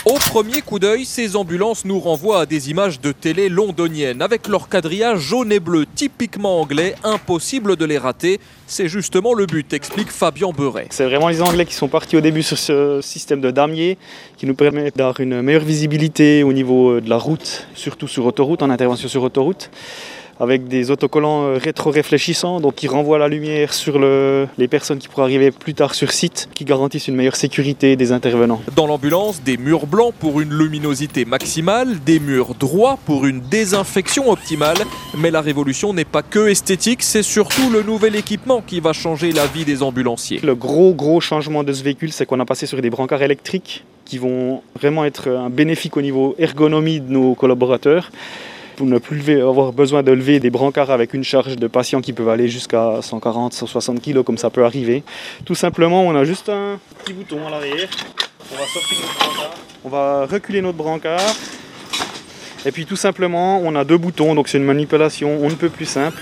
Au premier coup d'œil, ces ambulances nous renvoient à des images de télé londoniennes. Avec leur quadrillage jaune et bleu, typiquement anglais, impossible de les rater. C'est justement le but, explique Fabien Beuret. C'est vraiment les Anglais qui sont partis au début sur ce système de damier qui nous permet d'avoir une meilleure visibilité au niveau de la route, surtout sur autoroute, en intervention sur autoroute, avec des autocollants rétro-réfléchissants, donc qui renvoient la lumière sur les personnes qui pourraient arriver plus tard sur site, qui garantissent une meilleure sécurité des intervenants. Dans l'ambulance, des murs blancs pour une luminosité maximale, des murs droits pour une désinfection optimale. Mais la révolution n'est pas que esthétique, c'est surtout le nouvel équipement qui va changer la vie des ambulanciers. Le gros changement de ce véhicule, c'est qu'on a passé sur des brancards électriques qui vont vraiment être un bénéfique au niveau ergonomie de nos collaborateurs. Pour ne plus avoir besoin de lever des brancards avec une charge de patients qui peuvent aller jusqu'à 140, 160 kg comme ça peut arriver. Tout simplement, on a juste un petit bouton à l'arrière. On va sortir notre brancard. On va reculer notre brancard. Et puis tout simplement, on a deux boutons, donc c'est une manipulation on ne peut plus simple.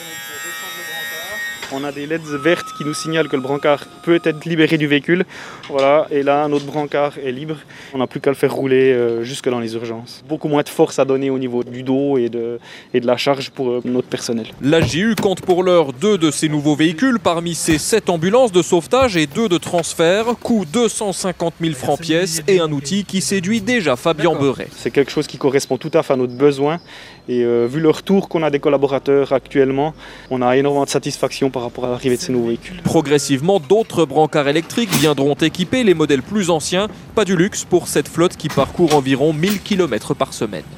On a des LED vertes qui nous signalent que le brancard peut être libéré du véhicule. Voilà, et là, notre brancard est libre. On n'a plus qu'à le faire rouler jusque dans les urgences. Beaucoup moins de force à donner au niveau du dos et de la charge pour notre personnel. La JU compte pour l'heure 2 de ces nouveaux véhicules parmi ces 7 ambulances de sauvetage et 2 de transfert. Coût 250 000 francs pièce et un outil qui séduit déjà Fabien Beuret. C'est quelque chose qui correspond tout à fait à notre besoin. Et vu le retour qu'on a des collaborateurs actuellement, on a énormément de satisfaction par rapport à l'arrivée de ces nouveaux véhicules. Progressivement, d'autres brancards électriques viendront équiper les modèles plus anciens. Pas du luxe pour cette flotte qui parcourt environ 1000 km par semaine.